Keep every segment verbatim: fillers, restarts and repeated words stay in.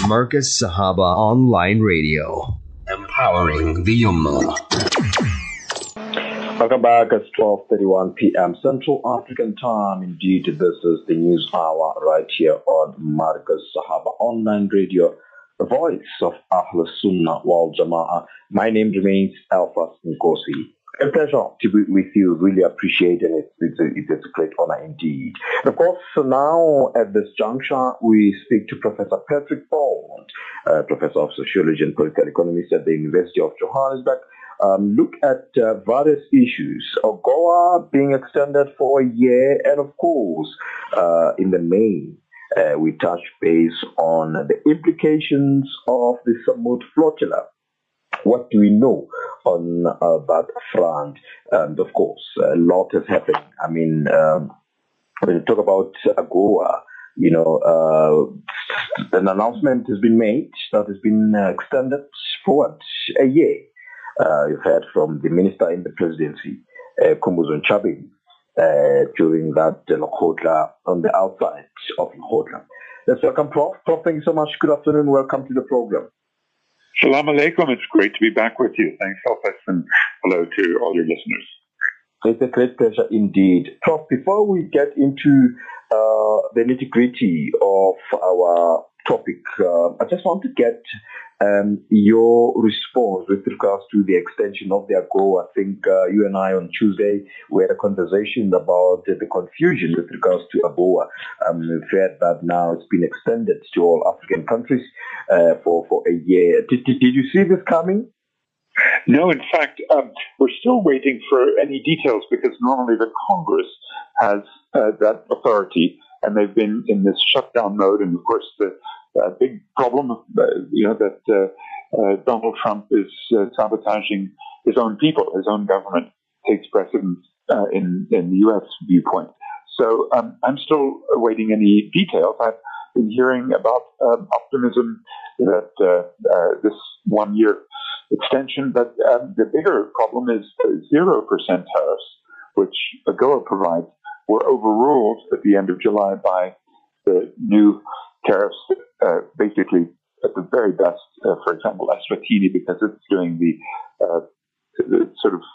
Marcus Sahaba Online Radio. Empowering the Ummah. Welcome back. It's twelve thirty-one p.m. Central African Time. Indeed, this is the news hour right here on Marcus Sahaba Online Radio, the voice of Ahl Sunnah wal Jama'ah. My name remains Alpha Nkosi. A pleasure to be with you. Really appreciate it. It's, it's, a, it's a great honor indeed. And of course, so now at this juncture, we speak to Professor Patrick Bond, uh, Professor of Sociology and Political Economics at the University of Johannesburg. Um, look at uh, various issues. AGOA being extended for a year, and of course, uh, in the main, uh, we touch base on the implications of the Samut flotilla. What do we know on uh, that front? And of course, a lot is happening. I mean, um, when you talk about AGOA, you know, uh, an announcement has been made that has been uh, extended for what? A year. Uh, you've heard from the minister in the presidency, uh, Kumbuzon Chabin, uh, during that uh, Lokhodla, on the outside of Lokhodla. Let's welcome Prof Prof Thank you so much. Good afternoon. Welcome to the program. Salam alaikum. It's great to be back with you. Thanks, Elfas, and hello to all your listeners. It's a great pleasure indeed. Prof, before we get into uh, the nitty-gritty of our topic, uh, I just want to get um, your response with regards to the extension of the AGOA. I think uh, you and I on Tuesday we had a conversation about uh, the confusion with regards to AGOA. Um, we've heard that now it's been extended to all African countries uh, for, for a year. Did, did, did you see this coming? No, in fact, um, we're still waiting for any details because normally the Congress has uh, that authority, and they've been in this shutdown mode. And of course, the uh, big problem, uh, you know, that uh, uh, Donald Trump is uh, sabotaging his own people, his own government takes precedence uh, in in the U S viewpoint. So um, I'm still awaiting any details. I've been hearing about um, optimism that uh, uh, this one year extension, but um, the bigger problem is zero percent tariffs, which AGOA provides, were overruled at the end of July by the new tariffs, uh, basically at the very best, uh, for example, Eswatini, because it's doing the, uh, the sort of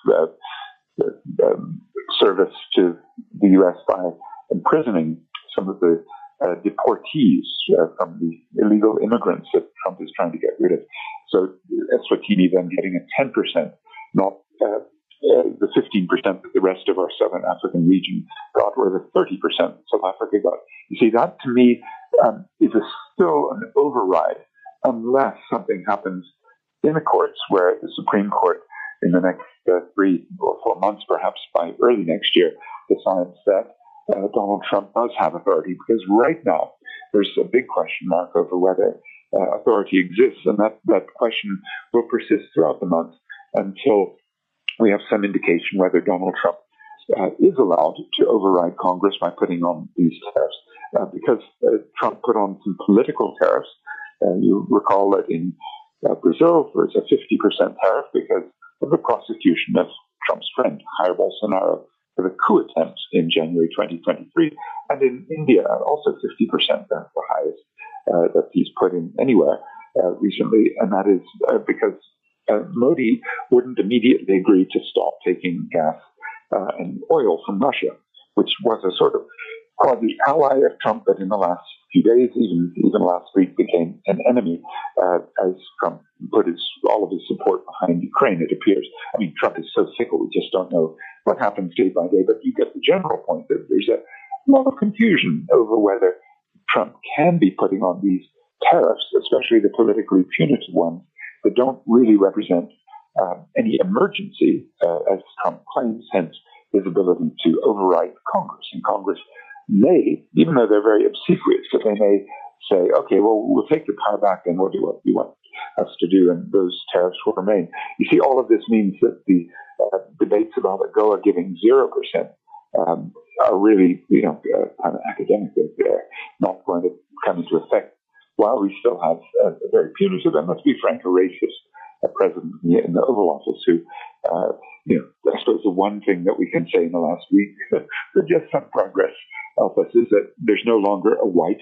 uh, um, service to the U S by imprisoning some of the uh, deportees uh, from the illegal immigrants that Trump is trying to get rid of. So Eswatini then getting a ten percent, not uh, uh, the fifteen percent that the rest of our Southern African region got, or the thirty percent South Africa got. You see, that to me um, is a, still an override unless something happens in the courts where the Supreme Court in the next uh, three or four months, perhaps by early next year, decides that uh, Donald Trump does have authority. Because right now, there's a big question mark over whether Uh, authority exists, and that, that question will persist throughout the month until we have some indication whether Donald Trump uh, is allowed to override Congress by putting on these tariffs. Uh, because uh, Trump put on some political tariffs. Uh, you recall that in uh, Brazil there's a fifty percent tariff because of the prosecution of Trump's friend, Jair Bolsonaro, for the coup attempt in January twenty twenty-three. And in India, also fifty percent, that's the highest Uh, that he's put in anywhere uh, recently, and that is uh, because uh, Modi wouldn't immediately agree to stop taking gas uh, and oil from Russia, which was a sort of quasi-ally of Trump, but in the last few days, even even last week, became an enemy uh, as Trump put his all of his support behind Ukraine, it appears. I mean, Trump is so fickle, we just don't know what happens day by day, but you get the general point that there's a lot of confusion over whether Trump can be putting on these tariffs, especially the politically punitive ones, that don't really represent um, any emergency, uh, as Trump claims, hence his ability to override Congress. And Congress may, even though they're very obsequious, that they may say, okay, well, we'll take the power back and we'll do what you want us to do, and those tariffs will remain. You see, all of this means that the uh, debates about AGOA giving zero percent um, are really, you know, uh, kind of academic. They're not going to come into effect while we still have a, a very punitive, and let's be frank, a racist uh, president in the, in the Oval Office who, uh, you know, I suppose the one thing that we can say in the last week, there's just some progress, Alphas, is that there's no longer a white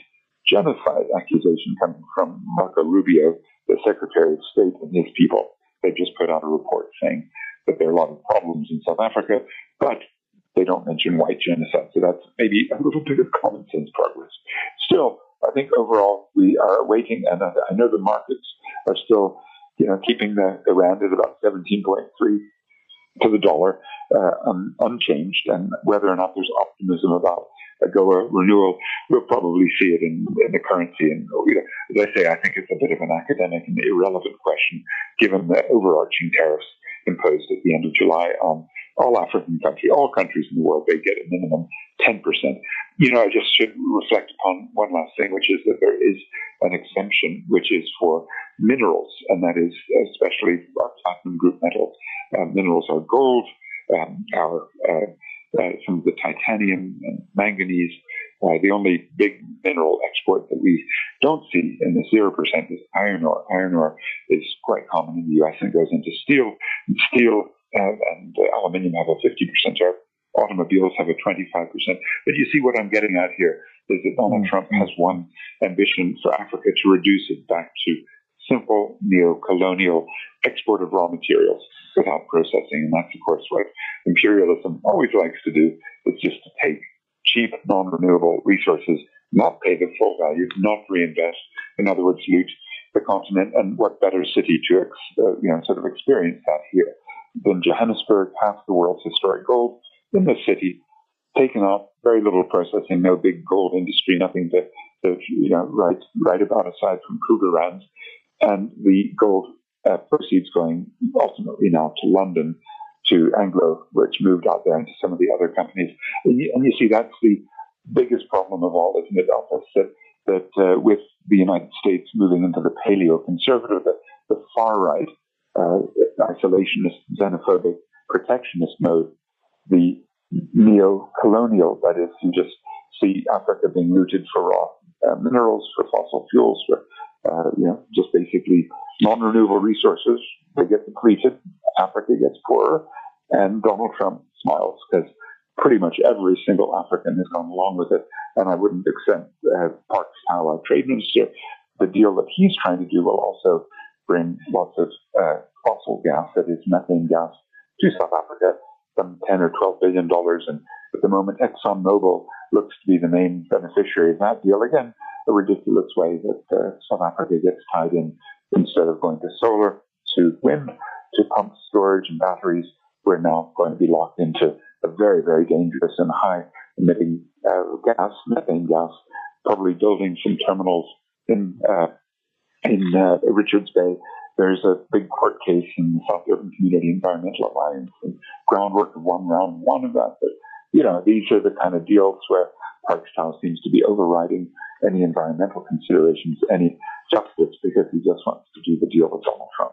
genocide accusation coming from Marco Rubio, the Secretary of State, and his people. They just put out a report saying that there are a lot of problems in South Africa, but they don't mention white genocide. So that's maybe a little bit of common sense progress. Still, I think overall we are waiting, and I know the markets are still, you know, keeping the, the rand at about seventeen point three to the dollar, uh, un, unchanged, and whether or not there's optimism about a G O A renewal, we'll probably see it in, in the currency. And you know, as I say, I think it's a bit of an academic and irrelevant question, given the overarching tariffs imposed at the end of July on all African countries, all countries in the world. They get a minimum ten percent. You know, I just should reflect upon one last thing, which is that there is an exemption, which is for minerals, and that is especially our platinum group metals. Uh, minerals are gold, um, our uh, uh, some of the titanium and manganese. Uh, the only big mineral export that we don't see in the zero percent is iron ore. Iron ore is quite common in the U S and goes into steel. And steel uh, and uh, aluminium have a fifty percent share. Automobiles have a twenty-five percent. But you see what I'm getting at here is that Donald mm-hmm. Trump has one ambition for Africa to reduce it back to simple neo-colonial export of raw materials without processing. And that's, of course, what imperialism always likes to do. It's just to take cheap, non-renewable resources, not pay the full value, not reinvest. In other words, loot the continent. And what better city to uh, you know, sort of experience that here than Johannesburg, half the world's historic gold in the city, taken off, very little processing, no big gold industry, nothing to, to you know, write, write about aside from Krugerrands. And the gold uh, proceeds going ultimately now to London, to Anglo, which moved out there into some of the other companies. And you, and you see that's the biggest problem of all, isn't it, Alphas, that, that uh, with the United States moving into the paleo-conservative, the, the far-right, uh, isolationist, xenophobic, protectionist mode, the neo-colonial, that is, you just see Africa being looted for raw uh, minerals, for fossil fuels, for Uh, you know, just basically non-renewable resources. They get depleted. Africa gets poorer, and Donald Trump smiles because pretty much every single African has gone along with it. And I wouldn't accept uh, Park Tau, our trade minister. The deal that he's trying to do will also bring lots of uh, fossil gas, that is methane gas, to South Africa, some ten or twelve billion dollars. And at the moment, ExxonMobil looks to be the main beneficiary of that deal. Again, a ridiculous way that uh, South Africa gets tied in, instead of going to solar, to wind, to pump storage and batteries. We're now going to be locked into a very, very dangerous and high emitting uh, gas, methane gas, probably building some terminals in uh, in uh, Richards Bay. There's a big court case in the South Urban Community Environmental Alliance, and groundwork of one round one of that. But, you know, these are the kind of deals where Parks Tau seems to be overriding any environmental considerations, any justice, because he just wants to do the deal with Donald Trump.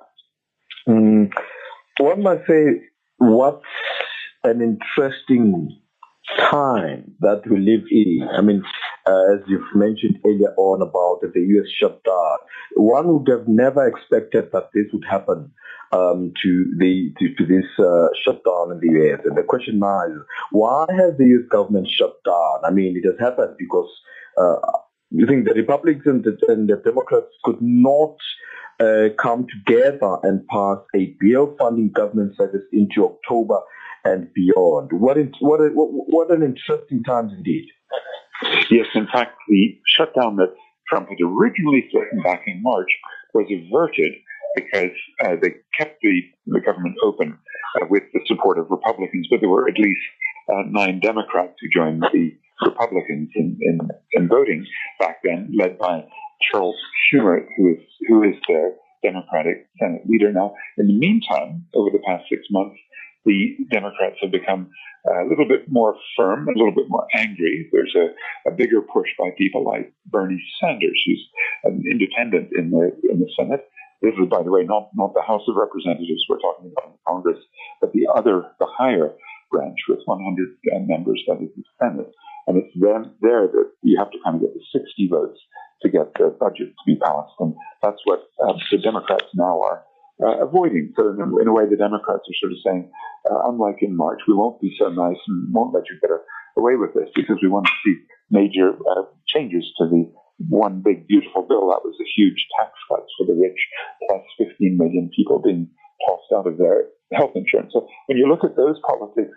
Mm, one might say, what an interesting time that we live in. I mean, uh, as you've mentioned earlier on about the U S shutdown, one would have never expected that this would happen um, to the to, to this uh, shutdown in the U S. And the question now is, why has the U S government shut down? I mean, it has happened because uh, you think the Republicans and the, and the Democrats could not uh, come together and pass a bill funding government service into October and beyond. What, it, what, it, what, what an interesting times indeed. Yes, in fact, the shutdown that Trump had originally threatened back in March was averted because uh, they kept the, the government open uh, with the support of Republicans, but there were at least uh, nine Democrats who joined the Republicans in, in, in voting back then, led by Charles Schumer, who is who is the Democratic Senate leader now. In the meantime, over the past six months, the Democrats have become a little bit more firm, a little bit more angry. There's a, a bigger push by people like Bernie Sanders, who's an independent in the in the Senate. This is, by the way, not, not the House of Representatives we're talking about in Congress, but the other, the higher branch with one hundred members, that is the Senate. And it's then there that you have to kind of get the sixty votes to get the budget to be passed. And that's what uh, the Democrats now are uh, avoiding. So in, in a way, the Democrats are sort of saying, uh, unlike in March, we won't be so nice and won't let you get away with this because we want to see major uh, changes to the one big beautiful bill. That was the huge tax cuts for the rich, plus fifteen million people being tossed out of their health insurance. So when you look at those politics,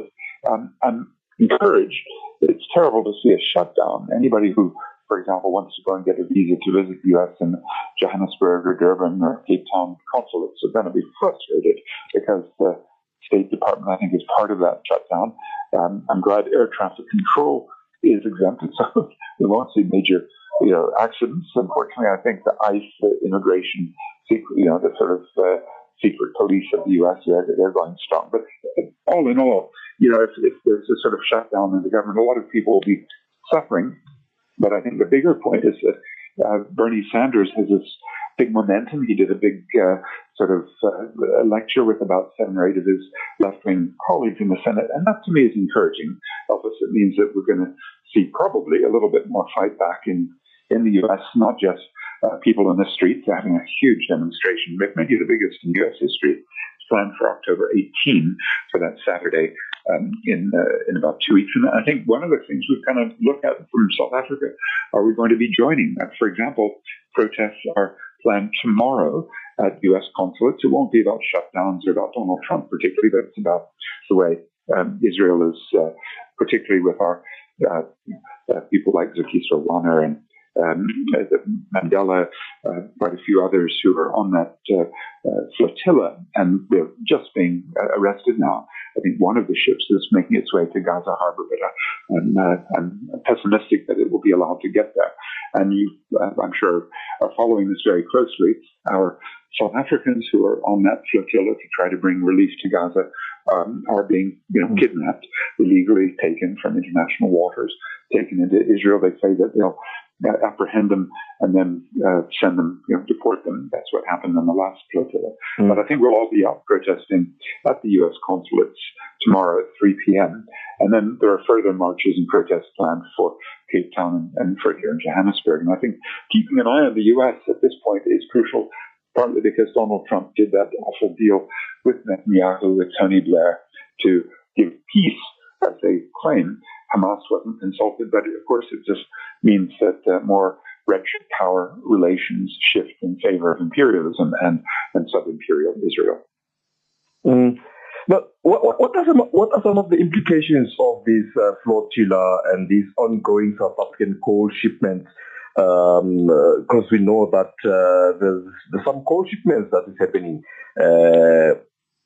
um, I'm encouraged. It's terrible to see a shutdown. Anybody who, for example, wants to go and get a visa to visit the U S in Johannesburg or Durban or Cape Town consulates are going to be frustrated because the State Department, I think, is part of that shutdown. Um, I'm glad air traffic control is exempted, so we won't see major, you know, accidents. Unfortunately, I think the ICE, the immigration, secret, you know, the sort of uh, secret police of the U S, they're, they're going strong. But all in all, you know, if, if there's a sort of shutdown in the government, a lot of people will be suffering. But I think the bigger point is that uh, Bernie Sanders has this big momentum. He did a big uh, sort of uh, lecture with about seven or eight of his left-wing colleagues in the Senate, and that to me is encouraging. Elvis, it means that we're going to see probably a little bit more fight back in, in the U S, not just uh, people in the streets having a huge demonstration, maybe the biggest in U S history. It's planned for October eighteenth for that Saturday um, in uh, in about two weeks. And I think one of the things we kind of look at from South Africa, are we going to be joining that? For example, protests are planned tomorrow at U S consulates. It won't be about shutdowns or about Donald Trump particularly, but it's about the way um, Israel is, uh, particularly with our uh, uh, people like Zaki Sirwana and um, Mandela, uh, quite a few others who are on that uh, uh, flotilla, and they're just being uh, arrested now. I think one of the ships is making its way to Gaza Harbor, but uh, I'm, uh, I'm pessimistic that it will be allowed to get there. And you, uh, I'm sure, are following this very closely. Our South Africans who are on that flotilla to try to bring relief to Gaza um, are being, you know, kidnapped, illegally taken from international waters, taken into Israel. They say that they'll uh, apprehend them and then uh, send them, you know, deport them. That's what happened on the last flotilla. Mm. But I think we'll all be out protesting at the U S consulates tomorrow at three p.m. And then there are further marches and protests planned for Cape Town and, and for here in Johannesburg. And I think keeping an eye on the U S at this point is crucial, partly because Donald Trump did that awful deal with Netanyahu, with Tony Blair, to give peace, as they claim. Hamas wasn't consulted, but of course it just means that uh, more wretched power relations shift in favor of imperialism and, and sub-imperial Israel. Mm. But what, what, are some, what are some of the implications of this uh, flotilla and these ongoing South African coal shipments? Because um, uh, we know that uh, there's, there's some coal shipments that is happening. Uh,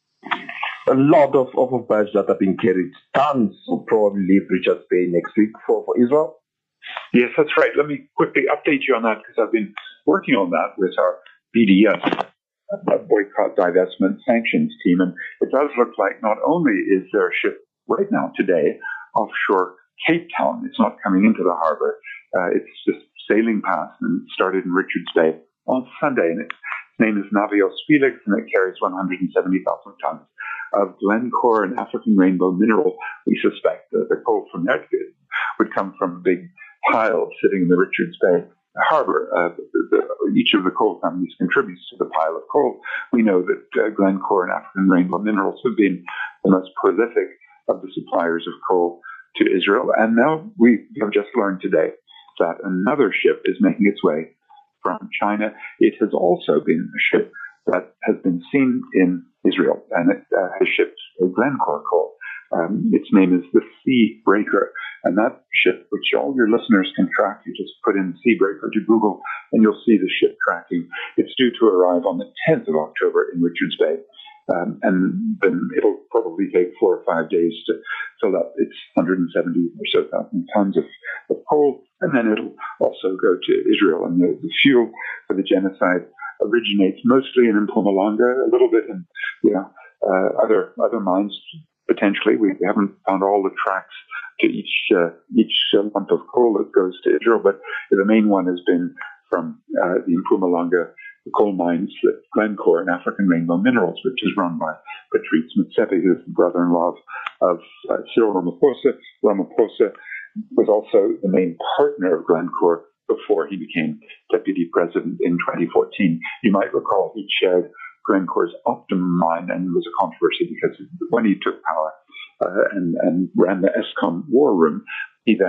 a lot of, of, of bags that are being carried. Tons will probably leave Richards Bay next week for, for Israel. Yes, that's right. Let me quickly update you on that because I've been working on that with our B D S, boycott, divestment, sanctions team. And it does look like not only is there a ship right now today offshore Cape Town, it's not coming into the harbor, uh, it's just sailing past and started in Richards Bay on Sunday. And its name is Navios Felix, and it carries one hundred seventy thousand tons of Glencore and African Rainbow mineral. We suspect that the coal from that would come from a big pile sitting in the Richards Bay harbor. Uh, the, the, each of the coal companies contributes to the pile of coal. We know that uh, Glencore and African Rainbow Minerals have been the most prolific of the suppliers of coal to Israel. And now we have just learned today that another ship is making its way from China. It has also been a ship that has been seen in Israel, and it uh, has shipped a Glencore coal. Um, its name is the Sea Breaker, and that ship, which all your listeners can track, you just put in Sea Breaker to Google, and you'll see the ship tracking. It's due to arrive on the tenth of October in Richards Bay, um, and then it'll probably take four or five days to fill up its one hundred seventy or so thousand tons of, of coal, and then it'll also go to Israel. And the, the fuel for the genocide originates mostly in Mpumalanga, a little bit in, you know, uh, other other mines. Potentially, we haven't found all the tracks to each uh, each uh, lump of coal that goes to Israel, but the main one has been from uh, the Mpumalanga coal mines that Glencore and African Rainbow Minerals, which is run by Patrice Motsepe, who's the brother-in-law of, of uh, Cyril Ramaphosa. Ramaphosa was also the main partner of Glencore before he became deputy president in twenty fourteen. You might recall he chaired Glencore's Optimum mine, and it was a controversy because when he took power uh, and, and ran the ESCOM war room, he then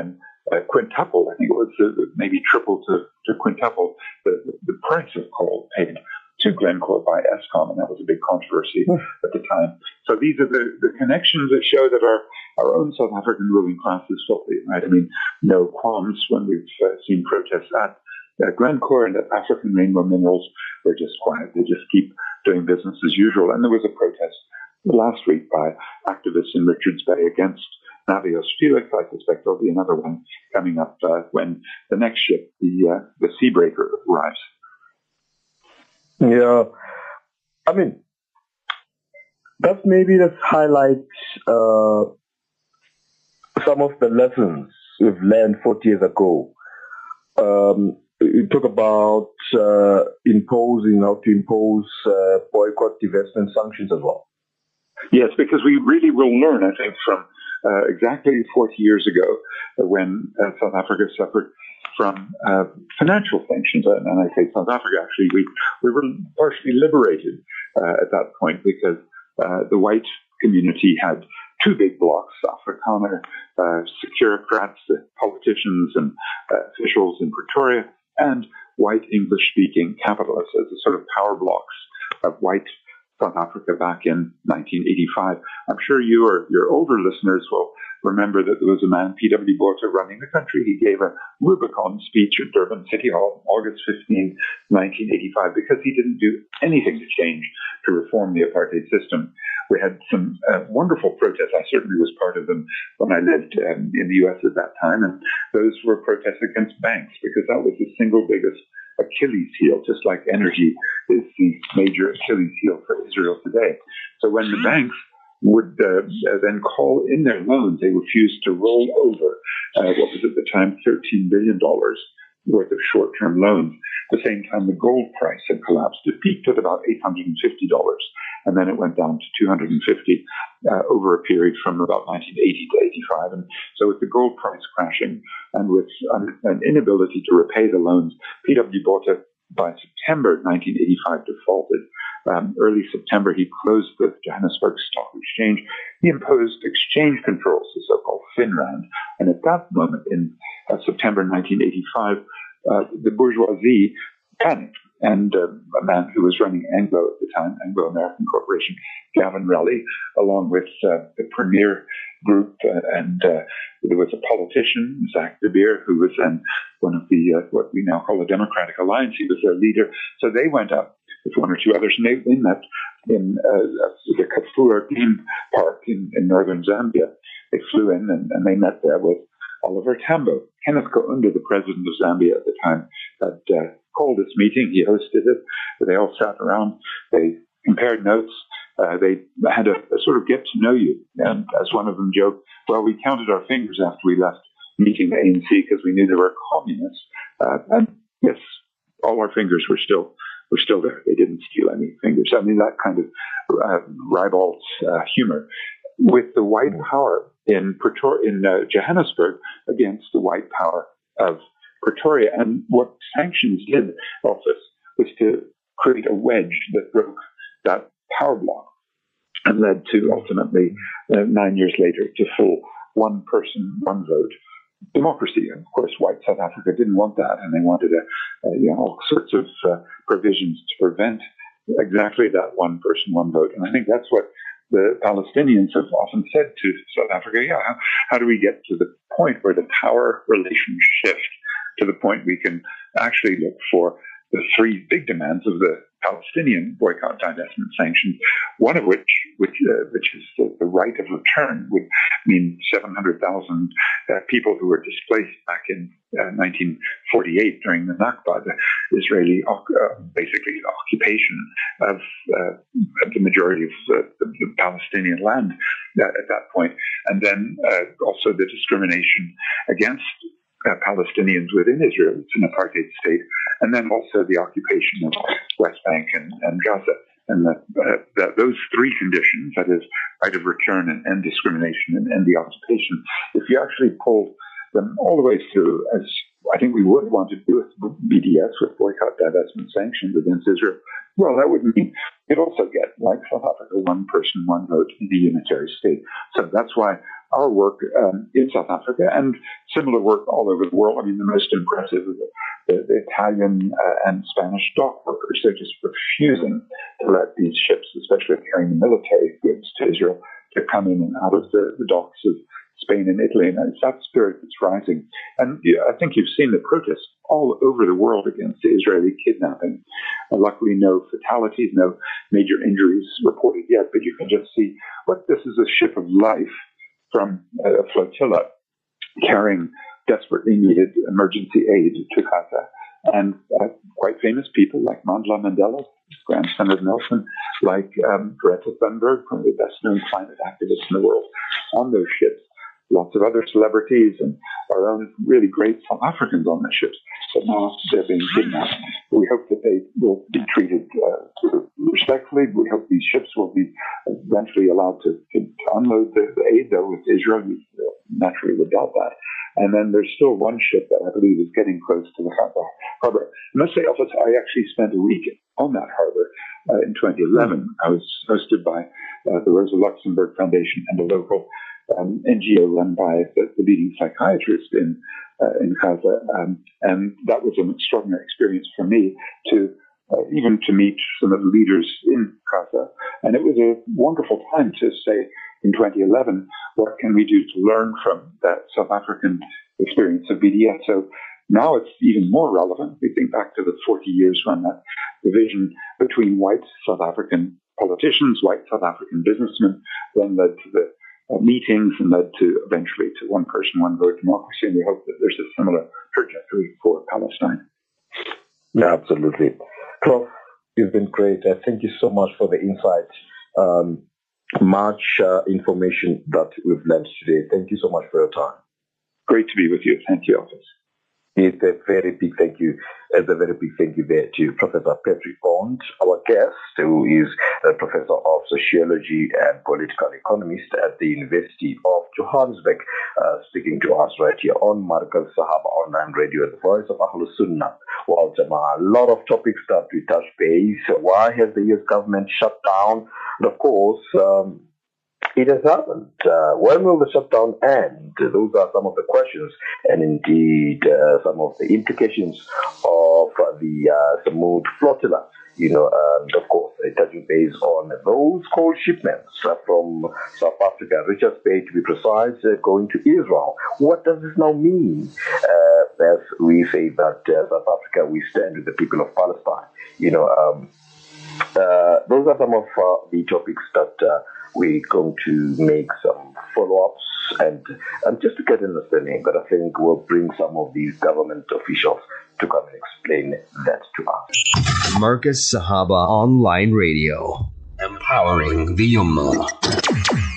uh, quintuple, I think it was uh, maybe triple to, to quintuple the, the price of coal paid to Glencore by Eskom, and that was a big controversy mm. at the time. So these are the, the connections that show that our, our own South African ruling class is filthy, right? I mean, no qualms when we've uh, seen protests at uh, Glencore and at African Rainbow Minerals. They're just quiet. They just keep doing business as usual. And there was a protest last week by activists in Richards Bay against Navios Felix. I suspect there'll be another one coming up uh, when the next ship, the uh, the Seabreaker, arrives. Yeah, I mean, that's maybe just highlights uh, some of the lessons we've learned forty years ago. Um, you talk about uh, imposing, how to impose uh, boycott, divestment sanctions as well. Yes, because we really will learn, I think, from uh, exactly forty years ago uh, when uh, South Africa suffered from uh, financial sanctions. And, and I say South Africa, actually, we, we were partially liberated uh, at that point because uh, the white community had two big blocks, Afrikaner uh, securocrats, the politicians and uh, officials in Pretoria, and white English-speaking capitalists as the sort of power blocks of white South Africa back in nineteen eighty-five. I'm sure you or your older listeners will remember that there was a man, P W Botha, running the country. He gave a Rubicon speech at Durban City Hall, August fifteenth, nineteen eighty-five, because he didn't do anything to change, to reform the apartheid system. We had some uh, wonderful protests. I certainly was part of them when I lived um, in the U S at that time, and those were protests against banks, because that was the single biggest Achilles heel, just like energy is the major Achilles heel for Israel today. So when the banks would uh, then call in their loans, they refused to roll over uh, what was at the time thirteen billion dollars worth of short-term loans. At the same time, the gold price had collapsed. It peaked at about eight hundred fifty dollars, and then it went down to two hundred fifty dollars uh, over a period from about nineteen eighty to eighty-five. And so with the gold price crashing and with an, an inability to repay the loans, P W Botha, by September nineteen eighty-five, defaulted. Um, early September, he closed the Johannesburg Stock Exchange. He imposed exchange controls, the so-called FINRAND. And at that moment, in uh, September nineteen eighty-five, uh, the bourgeoisie panicked. And uh, a man who was running Anglo at the time, Anglo American Corporation, Gavin Raleigh, along with uh, the Premier Group, uh, and uh, there was a politician, Zach De Beer, who was then one of the, uh, what we now call the Democratic Alliance. He was their leader. So they went up with one or two others, and they, they met in uh, the Kafua Game Park in, in northern Zambia. They flew in, and, and they met there with Oliver Tambo. Kenneth Kaunda, the president of Zambia at the time, had uh, called this meeting. He hosted it. They all sat around. They compared notes. Uh, they had a, a sort of get to know you. And as one of them joked, well, we counted our fingers after we left meeting the A N C because we knew they were communists. Uh, and yes, all our fingers were still were still there. They didn't steal any fingers. I mean, that kind of uh, ribald uh, humor with the white power in Pretoria, in uh, Johannesburg against the white power of Pretoria. And what sanctions did, Elvis, was to create a wedge that broke that power block and led to ultimately, uh, nine years later, to full one person, one vote democracy. And of course, white South Africa didn't want that, and they wanted a, a, you know, all sorts of uh, provisions to prevent exactly that one person, one vote. And I think that's what the Palestinians have often said to South Africa. Yeah, how, how do we get to the point where the power relations shift to the point we can actually look for the three big demands of the Palestinian boycott, divestment, sanctions, one of which, which, uh, which is the, the right of return, would mean seven hundred thousand uh, people who were displaced back in uh, nineteen forty-eight during the Nakba, the Israeli, uh, basically, occupation of uh, the majority of the, the, the Palestinian land uh, at that point. And then uh, also the discrimination against Uh, Palestinians within Israel. It's an apartheid state. And then also the occupation of West Bank and, and Gaza. And that, uh, that those three conditions, that is, right of return and end discrimination and end the occupation, if you actually pull them all the way through, as I think we would want to do with B D S, with boycott, divestment, sanctions against Israel, well, that would mean you'd also get, like South Africa, one person, one vote in the unitary state. So that's why our work um, in South Africa and similar work all over the world. I mean, the most impressive is the, the, the Italian uh, and Spanish dock workers. They're just refusing to let these ships, especially carrying military goods to Israel, to come in and out of the, the docks of Spain and Italy. And it's that spirit that's rising. And yeah, I think you've seen the protests all over the world against the Israeli kidnapping. Uh, luckily, no fatalities, no major injuries reported yet, but you can just see what this is: a ship of life from a flotilla carrying desperately needed emergency aid to Gaza. And uh, quite famous people like Mandela Mandela, grandson of Nelson, like um, Greta Thunberg, one of the best-known climate activists in the world, on those ships. Lots of other celebrities and our own really great South Africans on the ships. But now they're being kidnapped. We hope that they will be treated uh, respectfully. We hope these ships will be eventually allowed to, to, to unload the, the aid, though, with Israel. We naturally would doubt that. And then there's still one ship that I believe is getting close to the harbor. I must say, Elvis, I actually spent a week on that harbor uh, in twenty eleven. I was hosted by uh, the Rosa Luxemburg Foundation and a local um, N G O run by the, the leading psychiatrist in uh, in Gaza. Um, and that was an extraordinary experience for me to uh, even to meet some of the leaders in Gaza. And it was a wonderful time to say, in twenty eleven, what can we do to learn from that South African experience of B D S? So now it's even more relevant. We think back to the forty years when that division between white South African politicians, white South African businessmen, then led to the uh, meetings and led to eventually to one person, one vote democracy. And we hope that there's a similar trajectory for Palestine. Yeah, absolutely. Prof, you've been great. Uh, thank you so much for the insight. Um, much uh, information that we've learned today. Thank you so much for your time. Great to be with you. Thank you, Elvis. It's a very big thank you. It's a very big thank you there to Professor Patrick Bond, our guest, who is a professor of sociology and political economist at the University of Johannesburg, uh, speaking to us right here on Marcus Sahaba Online Radio, the voice of Ahlus Sunnah. Well, Jamal, a lot of topics that we touch base. Why has the U S government shut down? And of course, um, it has happened. Uh, when will the shutdown end? Those are some of the questions, and indeed uh, some of the implications of uh, the uh, Samud flotilla. You know, and of course, touching base on those coal shipments uh, from South Africa, Richards Bay to be precise, uh, going to Israel. What does this now mean? Uh, as we say that uh, South Africa, we stand with the people of Palestine. You know, um, uh, those are some of uh, the topics that uh, we're going to make some follow-ups and, and just to get an understanding, but I think we'll bring some of these government officials to come and explain that to us. Marcus Sahaba Online Radio, empowering the Ummah.